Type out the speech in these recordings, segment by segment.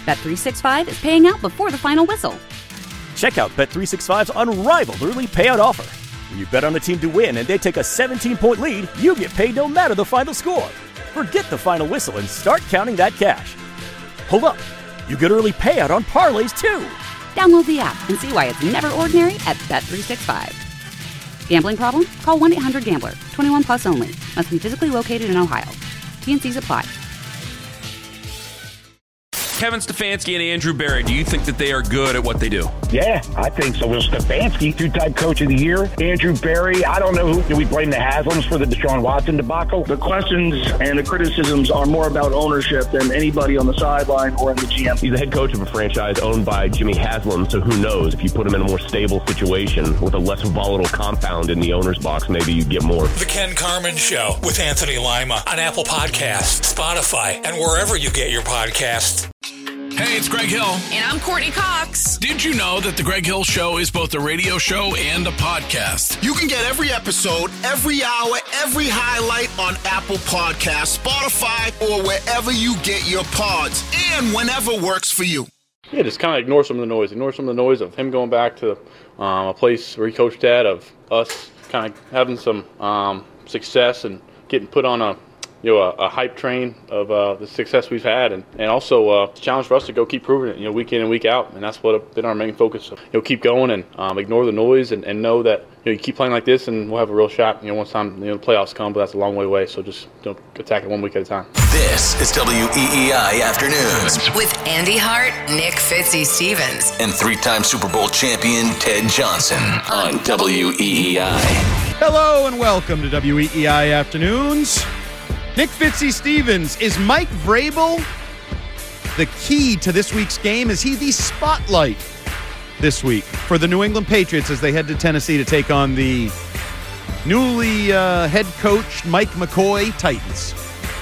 Bet365 is paying out before the final whistle. Check out Bet365's unrivaled early payout offer. When you bet on a team to win and they take a 17-point lead, you get paid no matter the final score. Forget the final whistle and start counting that cash. Hold up. You get early payout on parlays, too. Download the app and see why it's never ordinary at Bet365. Gambling problem? Call 1-800-GAMBLER. 21 plus only. Must be physically located in Ohio. T&Cs apply. Kevin Stefanski and Andrew Berry, do you think that they are good at what they do? Yeah, I think so. Well, Stefanski, two-time coach of the year. Andrew Berry, I don't know who. Do we blame the Haslams for the Deshaun Watson debacle? The questions and the criticisms are more about ownership than anybody on the sideline or in the GM. He's the head coach of a franchise owned by Jimmy Haslam, so who knows? If you put him in a more stable situation with a less volatile compound in the owner's box, maybe you get more. The Ken Carman Show with Anthony Lima on Apple Podcasts, Spotify, and wherever you get your podcasts. Hey, it's Greg Hill. And I'm Courtney Cox. Did you know that The Greg Hill Show is both a radio show and a podcast? You can get every episode, every hour, every highlight on Apple Podcasts, Spotify, or wherever you get your pods, and whenever works for you. Yeah, just kind of ignore some of the noise. Ignore some of the noise of him going back to a place where he coached at, of us kind of having some success and getting put on a hype train of the success we've had, and also a challenge for us to go keep proving it, week in and week out, and that's what been our main focus. So, keep going and ignore the noise and know that you keep playing like this, and we'll have a real shot. Once time the playoffs come, but that's a long way away. So just attack it 1 week at a time. This is WEEI Afternoons with Andy Hart, Nick Fitzy-Stevens, and three-time Super Bowl champion Ted Johnson on WEEI. Hello and welcome to WEEI Afternoons. Nick Fitzy-Stevens, is Mike Vrabel the key to this week's game? Is he the spotlight this week for the New England Patriots as they head to Tennessee to take on the newly head coach Mike McCoy Titans?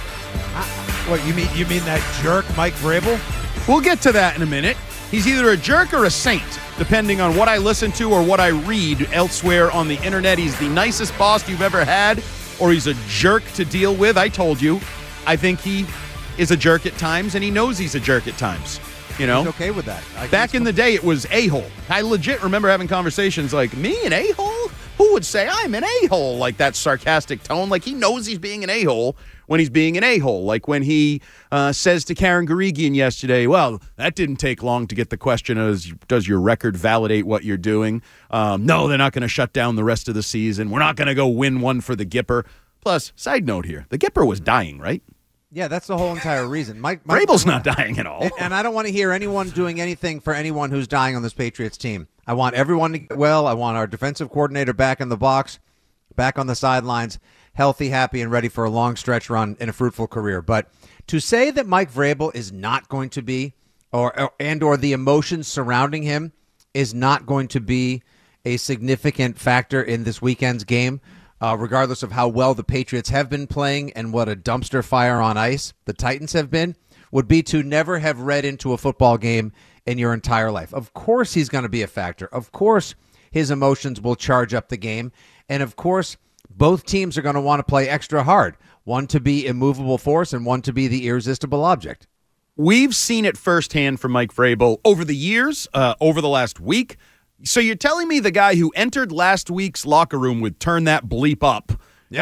What, you mean that jerk Mike Vrabel? We'll get to that in a minute. He's either a jerk or a saint, depending on what I listen to or what I read elsewhere on the internet. He's the nicest boss you've ever had, or he's a jerk to deal with. I told you, I think he is a jerk at times, and he knows he's a jerk at times. He's okay with that. Back in the day, it was a-hole. I legit remember having conversations like, me, an a-hole? Who would say I'm an a-hole? Like that sarcastic tone. Like he knows he's being an a-hole when he's being an a-hole. Like when he says to Karen Guregian yesterday, well, that didn't take long to get the question of, does your record validate what you're doing? No, they're not going to shut down the rest of the season. We're not going to go win one for the Gipper. Plus, side note here, the Gipper was dying, right? Yeah, that's the whole entire reason. Mike Vrabel's not dying at all. And I don't want to hear anyone doing anything for anyone who's dying on this Patriots team. I want everyone to get well. I want our defensive coordinator back in the box, back on the sidelines, healthy, happy, and ready for a long stretch run in a fruitful career. But to say that Mike Vrabel is not going to be, or the emotions surrounding him is not going to be a significant factor in this weekend's game, regardless of how well the Patriots have been playing and what a dumpster fire on ice the Titans have been, would be to never have read into a football game in your entire life. Of course he's going to be a factor. Of course his emotions will charge up the game. And of course both teams are going to want to play extra hard, one to be immovable force and one to be the irresistible object. We've seen it firsthand from Mike Vrabel over the years, over the last week. So you're telling me the guy who entered last week's locker room with turn that bleep up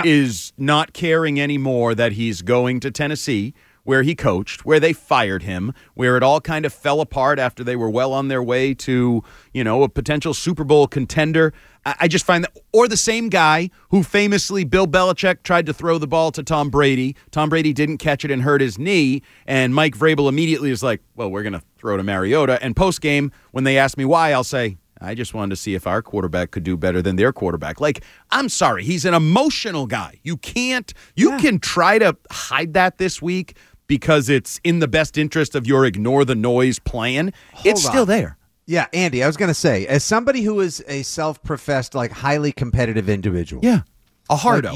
is not caring anymore that he's going to Tennessee, where he coached, where they fired him, where it all kind of fell apart after they were well on their way to, a potential Super Bowl contender. I just find that, or the same guy who famously, Bill Belichick tried to throw the ball to Tom Brady. Tom Brady didn't catch it and hurt his knee, and Mike Vrabel immediately is like, well, we're going to throw to Mariota. And post-game, when they ask me why, I'll say, I just wanted to see if our quarterback could do better than their quarterback. Like, I'm sorry, he's an emotional guy. You can try to hide that this week because it's in the best interest of your ignore the noise plan. It's still there. Yeah, Andy, I was going to say, as somebody who is a self-professed, highly competitive individual. Yeah, a hardo.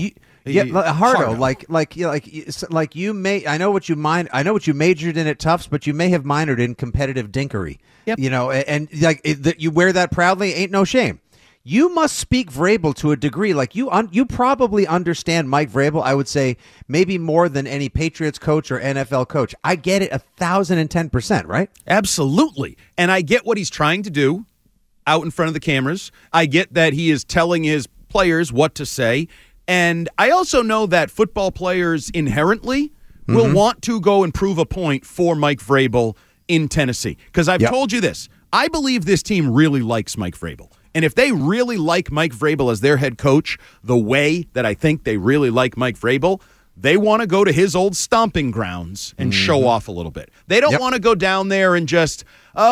A hardo. Like you may. I know what you majored in at Tufts, but you may have minored in competitive dinkery. Yep. And you wear that proudly. Ain't no shame. you must speak Vrabel to a degree. Like you probably understand Mike Vrabel, I would say, maybe more than any Patriots coach or NFL coach. I get it 1,010%, right? Absolutely. And I get what he's trying to do out in front of the cameras. I get that he is telling his players what to say. And I also know that football players inherently will want to go and prove a point for Mike Vrabel in Tennessee. Because I've told you this. I believe this team really likes Mike Vrabel. And if they really like Mike Vrabel as their head coach, the way that I think they really like Mike Vrabel, they want to go to his old stomping grounds and show off a little bit. They don't want to go down there and just,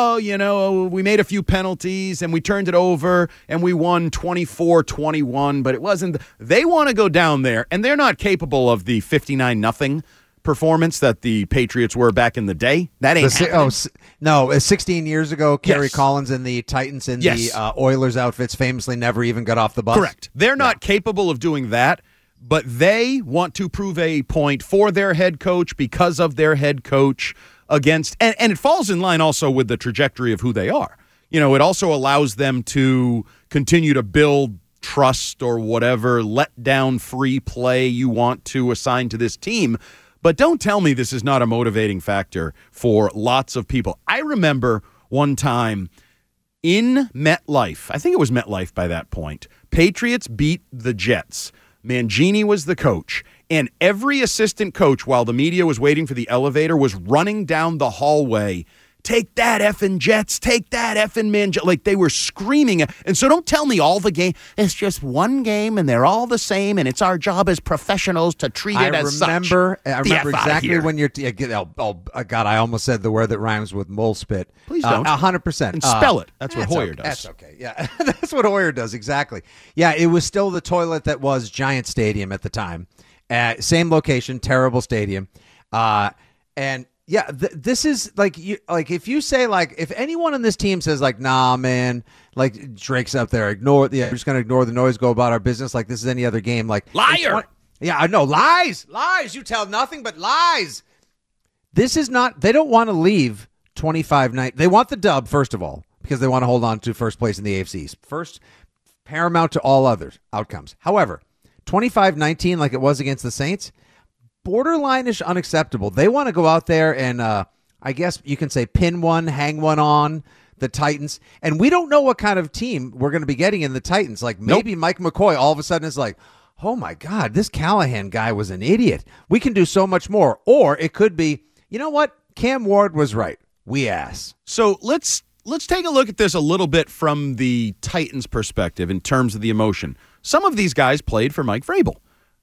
we made a few penalties and we turned it over and we won 24-21, but it wasn't. They want to go down there, and they're not capable of the 59-0 performance that the Patriots were back in the day. That ain't happening. 16 years ago, Kerry Collins and the Titans in the Oilers outfits famously never even got off the bus. Correct. They're not capable of doing that, but they want to prove a point for their head coach because of their head coach against, and it falls in line also with the trajectory of who they are. It also allows them to continue to build trust or whatever let down free play you want to assign to this team. But don't tell me this is not a motivating factor for lots of people. I remember one time in MetLife, I think it was MetLife by that point, Patriots beat the Jets. Mangini was the coach, and every assistant coach, while the media was waiting for the elevator, was running down the hallway, take that effing Jets, take that effing Mangini. Like they were screaming. And so don't tell me all the game. It's just one game, and they're all the same, and it's our job as professionals to treat it as such. I remember exactly when you're God, I almost said the word that rhymes with mole spit. Please don't. 100%. And spell it. That's what Hoyer does. That's okay. Yeah, that's what Hoyer does, exactly. Yeah, it was still the toilet that was Giant Stadium at the time. Same location, terrible stadium. And yeah, this is if you say if anyone on this team says nah, man, Drake's up there, we're just going to ignore the noise, go about our business like this is any other game. Liar. Yeah, I know. Lies. You tell nothing but lies. This is not, they don't want to leave 25-9. They want the dub, first of all, because they want to hold on to first place in the AFC East. First, paramount to all other outcomes. However, 25-19 like it was against the Saints, borderline-ish unacceptable. They want to go out there and, I guess you can say, pin one, hang one on the Titans. And we don't know what kind of team we're going to be getting in the Titans. Maybe Mike McCoy all of a sudden is oh, my God, this Callahan guy was an idiot. We can do so much more. Or it could be, you know what? Cam Ward was right. We ass. So let's take a look at this a little bit from the Titans' perspective in terms of the emotion. Some of these guys played for Mike Vrabel.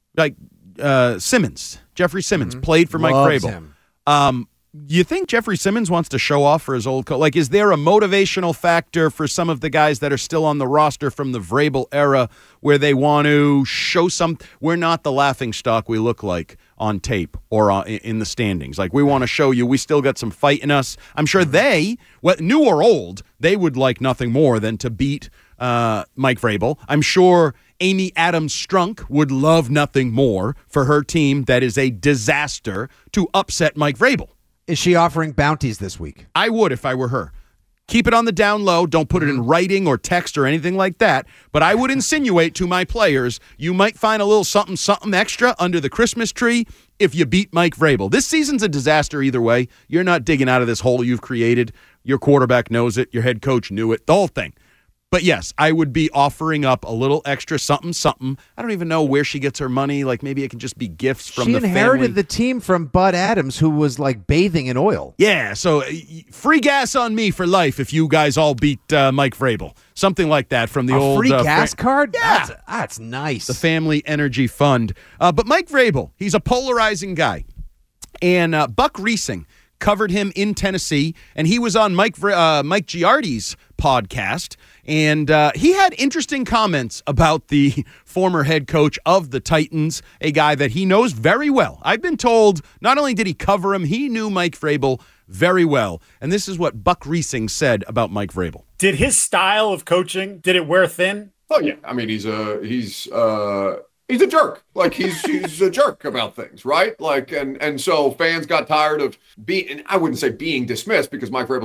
Jeffrey Simmons played for Mike Vrabel. You think Jeffrey Simmons wants to show off for his old coach? Is there a motivational factor for some of the guys that are still on the roster from the Vrabel era where they want to show we're not the laughingstock we look like on tape or in the standings. We want to show you we still got some fight in us. I'm sure they, new or old, they would like nothing more than to beat Mike Vrabel. I'm sure Amy Adams Strunk would love nothing more for her team that is a disaster to upset Mike Vrabel. Is she offering bounties this week? I would if I were her. Keep it on the down low. Don't put it in writing or text or anything like that. But I would insinuate to my players, you might find a little something extra under the Christmas tree if you beat Mike Vrabel. This season's a disaster either way. You're not digging out of this hole you've created. Your quarterback knows it. Your head coach knew it. The whole thing. But yes, I would be offering up a little extra something. I don't even know where she gets her money. Maybe it can just be gifts from the family. She inherited the team from Bud Adams, who was bathing in oil. Yeah, so free gas on me for life if you guys all beat Mike Vrabel. Something like that from the old free gas card? Yeah. That's nice. The Family Energy Fund. But Mike Vrabel, he's a polarizing guy. And Buck Riesing covered him in Tennessee, and he was on Mike Giardi's podcast, and he had interesting comments about the former head coach of the Titans, a guy that he knows very well. I've been told not only did he cover him, he knew Mike Vrabel very well, and this is what Buck Riesing said about Mike Vrabel. Did his style of coaching, did it wear thin? Oh, yeah. I mean, he's a jerk. He's a jerk about things, right? And so fans got tired of I wouldn't say being dismissed because Mike Vrabel's not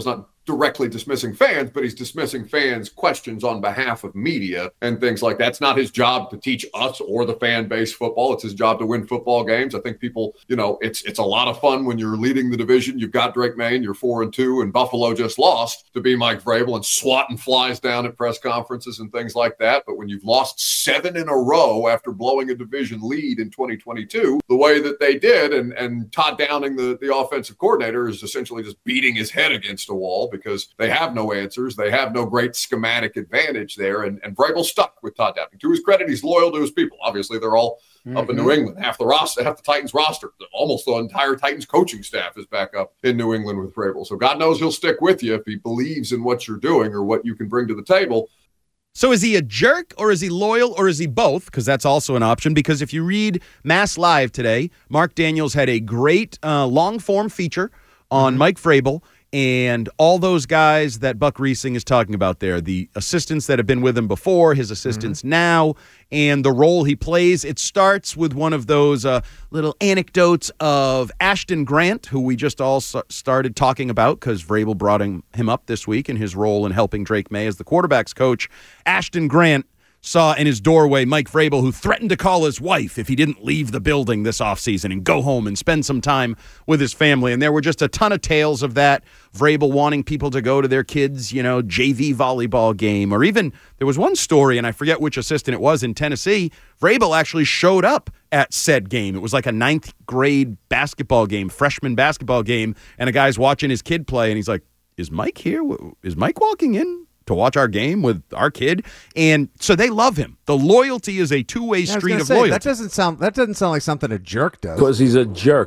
directly dismissing fans, but he's dismissing fans' questions on behalf of media and things like that. It's not his job to teach us or the fan base football. It's his job to win football games. I think people, it's a lot of fun when you're leading the division. You've got Drake May and you're 4-2, and Buffalo just lost, to be Mike Vrabel and swatting flies down at press conferences and things like that. But when you've lost 7 in a row after blowing a division lead in 2022, the way that they did, and Todd Downing, the offensive coordinator, is essentially just beating his head against a wall because they have no answers. They have no great schematic advantage there. And Vrabel stuck with Todd Downing. To his credit, he's loyal to his people. Obviously, they're all up in New England. Half the Titans roster, almost the entire Titans coaching staff is back up in New England with Vrabel. So God knows he'll stick with you if he believes in what you're doing or what you can bring to the table. So is he a jerk, or is he loyal, or is he both? Because that's also an option. Because if you read Mass Live today, Mark Daniels had a great long-form feature on Mike Vrabel and all those guys that Buck Riesing is talking about there, the assistants that have been with him before, his assistants now, and the role he plays. It starts with one of those little anecdotes of Ashton Grant, who we just all started talking about because Vrabel brought him up this week in his role in helping Drake May as the quarterback's coach. Ashton Grant saw in his doorway Mike Vrabel, who threatened to call his wife if he didn't leave the building this offseason and go home and spend some time with his family. And there were just a ton of tales of that. Vrabel wanting people to go to their kids', JV volleyball game. Or even, there was one story, and I forget which assistant it was in Tennessee, Vrabel actually showed up at said game. It was like a 9th grade basketball game, freshman basketball game, and a guy's watching his kid play, and he's like, is Mike here? Is Mike walking in to watch our game with our kid? And so they love him. The loyalty is a two-way street of loyalty. That doesn't sound like something a jerk does. Because he's a jerk.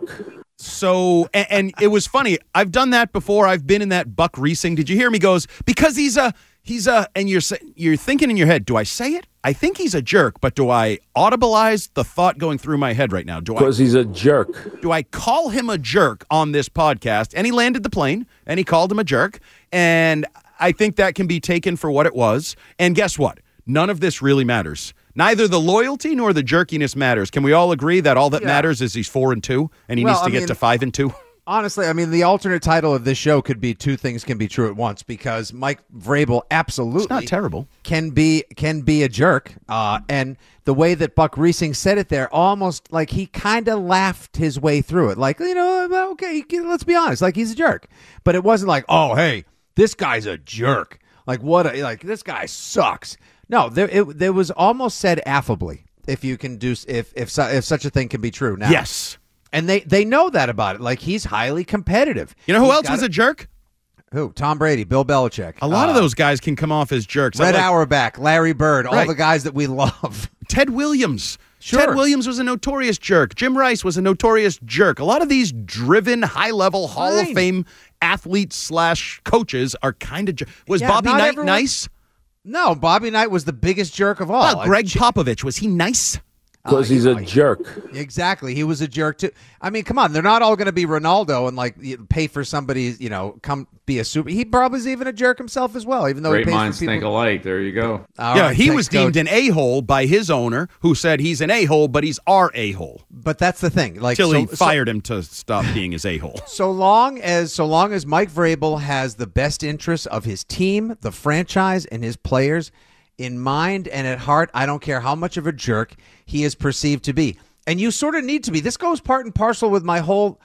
So, and it was funny. I've done that before. I've been in that Buck Riesing. Did you hear me? Goes, because he's a, and you're thinking in your head, do I say it? I think he's a jerk, but do I audibilize the thought going through my head right now? Because he's a jerk. Do I call him a jerk on this podcast? And he landed the plane, and he called him a jerk, and I think that can be taken for what it was. And guess what? None of this really matters. Neither the loyalty nor the jerkiness matters. Can we all agree that all that matters is he's 4-2 and he needs to get to 5-2? Honestly, I mean, the alternate title of this show could be Two Things Can Be True at Once, because Mike Vrabel absolutely it's not terrible. Can be a jerk. And the way that Buck Riesing said it there, almost like he kind of laughed his way through it. Like, okay, let's be honest, like he's a jerk. But it wasn't like, oh, hey, this guy's a jerk. Like, this guy sucks. No, there was almost said affably, if you can do, if such a thing can be true now. Yes. And they know that about it. Like, he's highly competitive. You know who else was a jerk? Who? Tom Brady, Bill Belichick. A lot of those guys can come off as jerks. Red Auerbach, Larry Bird, all the guys that we love. Ted Williams. Sure. Ted Williams was a notorious jerk. Jim Rice was a notorious jerk. A lot of these driven, high-level Hall of Fame athletes / coaches are kind of Was Bobby Knight nice? No, Bobby Knight was the biggest jerk of all. Greg Popovich, was he nice? Because he's a jerk. Exactly. He was a jerk, too. I mean, come on. They're not all going to be Ronaldo and, pay for somebody, come be a super. He probably is even a jerk himself as well, even though Great he pays minds for people. think alike. There you go. He was deemed an a-hole by his owner, who said he's an a-hole, but he's our a-hole. But that's the thing. Till he fired him to stop being his a-hole. So long as Mike Vrabel has the best interests of his team, the franchise, and his players in mind and at heart, I don't care how much of a jerk he is perceived to be. And you sort of need to be. This goes part and parcel with my whole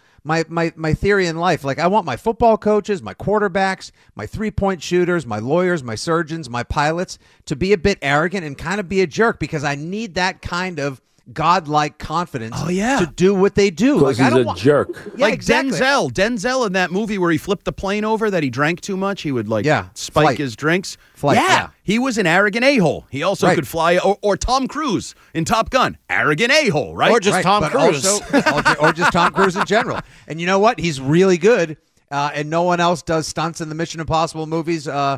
my theory in life. Like, I want my football coaches, my quarterbacks, my three-point shooters, my lawyers, my surgeons, my pilots to be a bit arrogant and kind of be a jerk, because I need that kind of godlike confidence to do what they do. Because he's a jerk. Yeah, like exactly. Denzel in that movie where he flipped the plane over that he drank too much. He would spike his drinks. He was an arrogant a-hole. He also could fly. Or Tom Cruise in Top Gun. Arrogant a-hole, right? Or just Tom Cruise. or just Tom Cruise in general. And you know what? He's really good. And no one else does stunts in the Mission Impossible movies or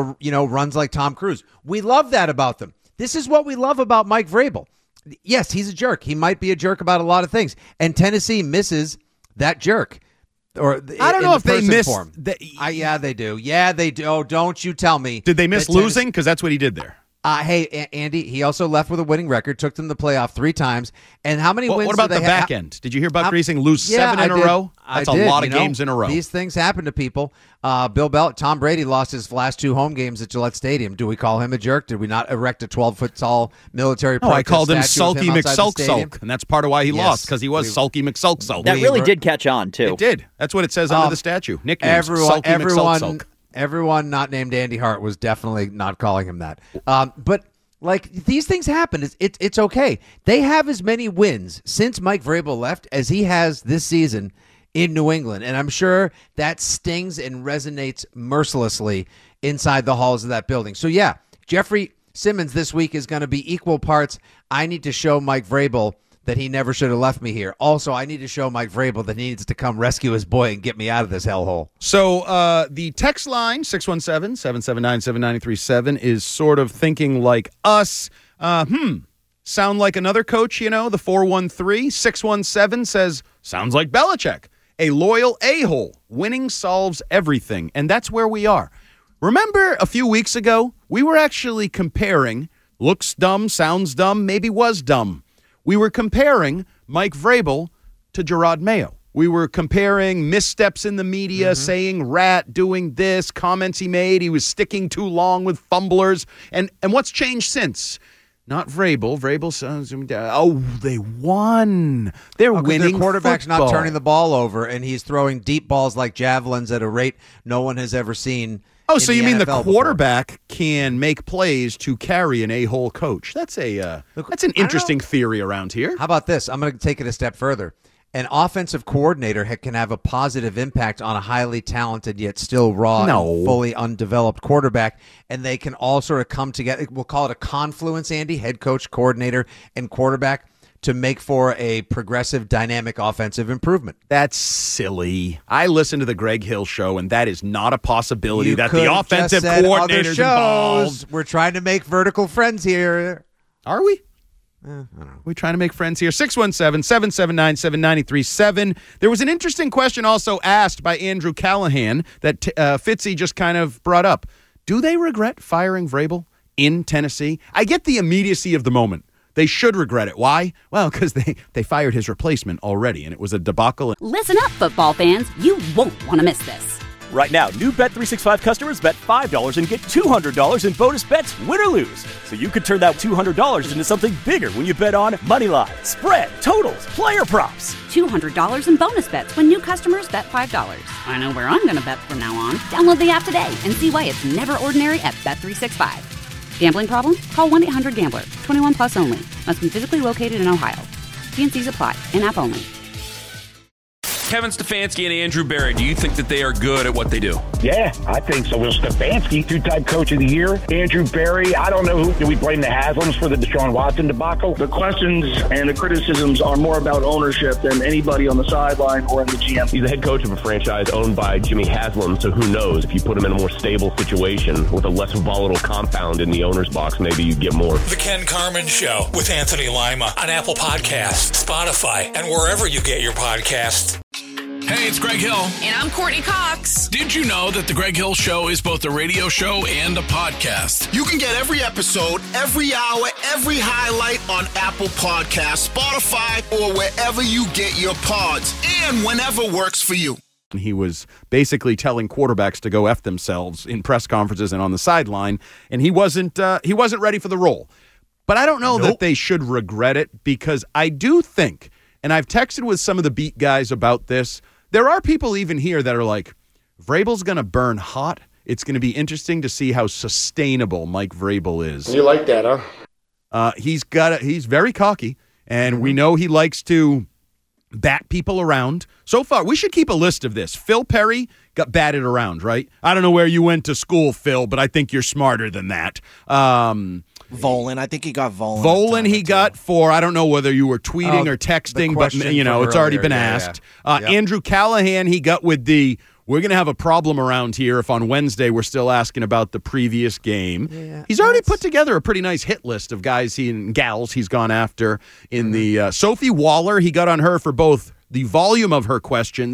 runs like Tom Cruise. We love that about them. This is what we love about Mike Vrabel. Yes, he's a jerk. He might be a jerk about a lot of things. And Tennessee misses that jerk. Or I don't know if they miss. Yeah, they do. Yeah, they do. Oh, don't you tell me. Did they miss losing? Because that's what he did there. Hey, Andy, he also left with a winning record, took them to the playoff 3 times. And how many wins What about do they the back end? Did you hear Buck Riesing lose 7 in a row? That's a lot of games in a row. These things happen to people. Bill Belichick, Tom Brady lost his last 2 home games at Gillette Stadium. Do we call him a jerk? Did we not erect a 12-foot tall military protest I called him statue of Sulky McSulk, and that's part of why he lost, because he was Sulky McSulk. That really did catch on, too. It did. That's what it says under the statue. Nicknames, Sulky McSulk. Everyone not named Andy Hart was definitely not calling him that. But like, these things happen. It's okay. They have as many wins since Mike Vrabel left as he has this season in New England. And I'm sure that stings and resonates mercilessly inside the halls of that building. So, yeah, Jeffrey Simmons this week is going to be equal parts. I need to show Mike Vrabel that he never should have left me here. Also, I need to show Mike Vrabel that he needs to come rescue his boy and get me out of this hellhole. So the text line, 617-779-7937, is sort of thinking like us. Sound like another coach, the 413. 617 says, sounds like Belichick. A loyal a-hole. Winning solves everything. And that's where we are. Remember a few weeks ago, we were actually comparing looks dumb, sounds dumb, maybe was dumb. We were comparing Mike Vrabel to Gerard Mayo. We were comparing missteps in the media, saying rat, doing this, comments he made. He was sticking too long with fumblers. And what's changed since? Not Vrabel. Vrabel says, they won. They're winning. Their quarterback's football. not turning the ball over, and he's throwing deep balls like javelins at a rate no one has ever seen. Oh, so you mean the NFL quarterback can make plays to carry an a-hole coach? That's an interesting theory around here. How about this? I'm going to take it a step further. An offensive coordinator can have a positive impact on a highly talented yet still raw and fully undeveloped quarterback, and they can all sort of come together. We'll call it a confluence, Andy, head coach, coordinator, and quarterback, to make for a progressive, dynamic offensive improvement. That's silly. I listened to the Greg Hill show, and that is not a possibility that the offensive coordinator's involved. We're trying to make vertical friends here. Are we? I don't know. We're trying to make friends here. 617-779-7937. There was an interesting question also asked by Andrew Callahan that Fitzy just kind of brought up. Do they regret firing Vrabel in Tennessee? I get the immediacy of the moment. They should regret it. Why? Well, because they fired his replacement already, and it was a debacle. Listen up, football fans. You won't want to miss this. Right now, new Bet365 customers bet $5 and get $200 in bonus bets, win or lose. So you could turn that $200 into something bigger when you bet on moneyline, spread, totals, player props. $200 in bonus bets when new customers bet $5. I know where I'm going to bet from now on. Download the app today and see why it's never ordinary at Bet365. Gambling problem? Call 1-800-GAMBLER. 21 plus only. Must be physically located in Ohio. T&Cs apply. In-app only. Kevin Stefanski and Andrew Berry, do you think that they are good at what they do? Yeah, I think so. Will Stefanski, 2-time coach of the year. Andrew Berry, I don't know who. Do we blame the Haslams for the Deshaun Watson debacle? The questions and the criticisms are more about ownership than anybody on the sideline or in the GM. He's the head coach of a franchise owned by Jimmy Haslam, so who knows? If you put him in a more stable situation with a less volatile compound in the owner's box, maybe you get more. The Ken Carman Show with Anthony Lima on Apple Podcasts, Spotify, and wherever you get your podcasts. Hey, it's Greg Hill. And I'm Courtney Cox. Did you know that The Greg Hill Show is both a radio show and a podcast? You can get every episode, every hour, every highlight on Apple Podcasts, Spotify, or wherever you get your pods, and whenever works for you. He was basically telling quarterbacks to go F themselves in press conferences and on the sideline, and he wasn't ready for the role. But I don't know that they should regret it, because I do think, and I've texted with some of the beat guys about this, there are people even here that are like, Vrabel's going to burn hot. It's going to be interesting to see how sustainable Mike Vrabel is. You like that, huh? He's very cocky, and we know he likes to bat people around. So far, we should keep a list of this. Phil Perry got batted around, right? I don't know where you went to school, Phil, but I think you're smarter than that. Volan, I think he got Volan. Volan he got for, I don't know whether you were tweeting or texting, but, it's already been asked. Andrew Callahan, he got with we're going to have a problem around here if on Wednesday we're still asking about the previous game. Yeah, he's already put together a pretty nice hit list of guys and gals he's gone after in the Sophie Waller. He got on her for both the volume of her questions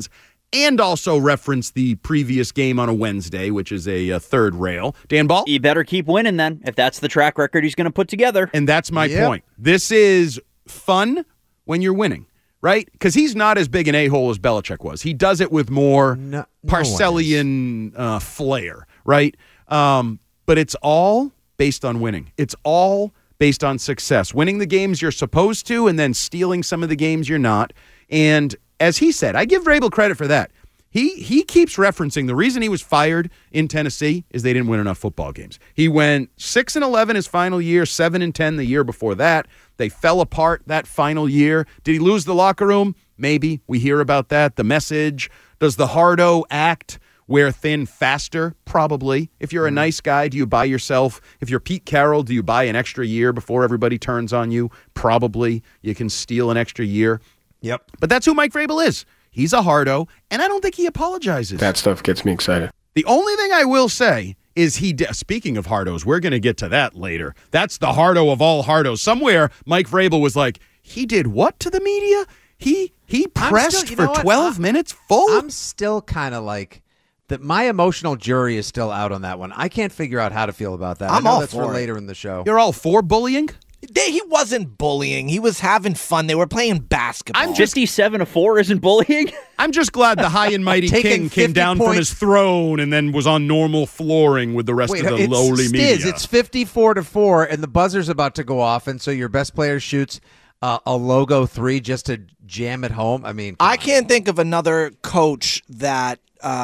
and also reference the previous game on a Wednesday, which is a third rail. Dan Ball? He better keep winning then, if that's the track record he's going to put together. And that's my point. This is fun when you're winning, right? Because he's not as big an a-hole as Belichick was. He does it with more Parcellian flair, right? But it's all based on winning. It's all based on success. Winning the games you're supposed to and then stealing some of the games you're not. And as he said, I give Vrabel credit for that. He keeps referencing the reason he was fired in Tennessee is they didn't win enough football games. He went 6-11 his final year, 7-10 the year before that. They fell apart that final year. Did he lose the locker room? Maybe. We hear about that. The message. Does the hardo act wear thin faster? Probably. If you're a nice guy, do you buy yourself? If you're Pete Carroll, do you buy an extra year before everybody turns on you? Probably. You can steal an extra year. Yep. But that's who Mike Vrabel is. He's a hardo, and I don't think he apologizes. That stuff gets me excited. The only thing I will say is speaking of hardos, we're going to get to that later. That's the hardo of all hardos. Somewhere, Mike Vrabel was like, he did what to the media? He pressed for 12 minutes full? I'm still kind of like, my emotional jury is still out on that one. I can't figure out how to feel about that. I'm I know all that's for it. later in the show. You're all for bullying? He wasn't bullying. He was having fun. They were playing basketball. 57-4 isn't bullying? I'm just glad the high and mighty king came down from his throne and then was on normal flooring with the rest of the lowly media. It's 54-4, and the buzzer's about to go off, and so your best player shoots a logo 3 just to jam it home. I mean, I can't think of another coach that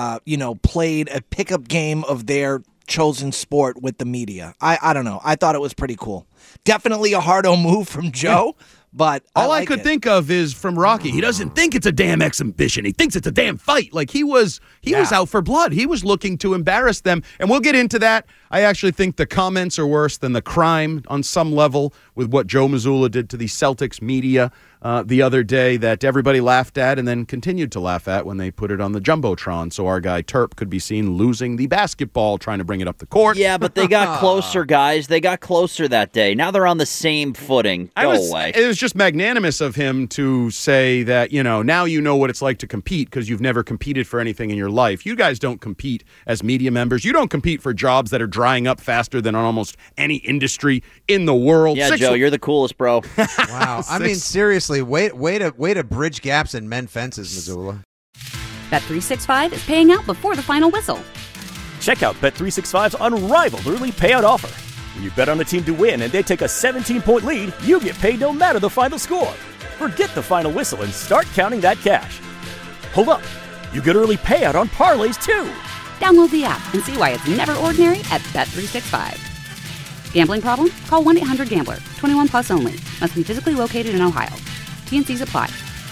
played a pickup game of their chosen sport with the media. I don't know. I thought it was pretty cool. Definitely a hardo move from Joe, but all I could think of is from Rocky. He doesn't think it's a damn exhibition. He thinks it's a damn fight. Like he was out for blood. He was looking to embarrass them, and we'll get into that. I actually think the comments are worse than the crime on some level with what Joe Mazzulla did to the Celtics media the other day that everybody laughed at and then continued to laugh at when they put it on the Jumbotron so our guy Terp could be seen losing the basketball trying to bring it up the court. Yeah, but they got closer, guys. They got closer that day. Now they're on the same footing. Go away. It was just magnanimous of him to say that, now you know what it's like to compete because you've never competed for anything in your life. You guys don't compete as media members. You don't compete for jobs that are drying up faster than on almost any industry in the world. Yeah, Joe, you're the coolest, bro. Wow. I mean, seriously, way to bridge gaps and mend fences, Mazzulla. Bet365 is paying out before the final whistle. Check out Bet365's unrivaled early payout offer. When you bet on a team to win and they take a 17-point lead, you get paid no matter the final score. Forget the final whistle and start counting that cash. Hold up. You get early payout on parlays, too. Download the app and see why it's never ordinary at Bet365. Gambling problem? Call 1-800-GAMBLER. 21 plus only. Must be physically located in Ohio. T&Cs apply.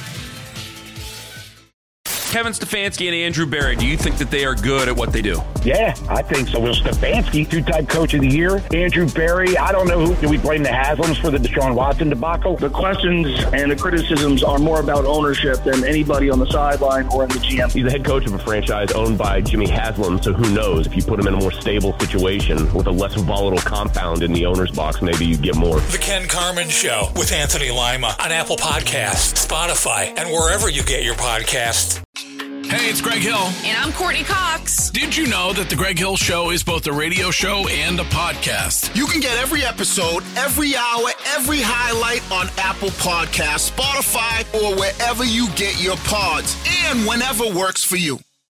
Kevin Stefanski and Andrew Berry, do you think that they are good at what they do? Yeah, I think so. Will Stefanski, two-time coach of the year. Andrew Berry, I don't know who. Do we blame the Haslams for the Deshaun Watson debacle? The questions and the criticisms are more about ownership than anybody on the sideline or in the GM. He's the head coach of a franchise owned by Jimmy Haslam, so who knows? If you put him in a more stable situation with a less volatile compound in the owner's box, maybe you get more. The Ken Carman Show with Anthony Lima on Apple Podcasts, Spotify, and wherever you get your podcasts. Hey, it's Greg Hill. And I'm Courtney Cox. Did you know that The Greg Hill Show is both a radio show and a podcast? You can get every episode, every hour, every highlight on Apple Podcasts, Spotify, or wherever you get your pods, and whenever works for you.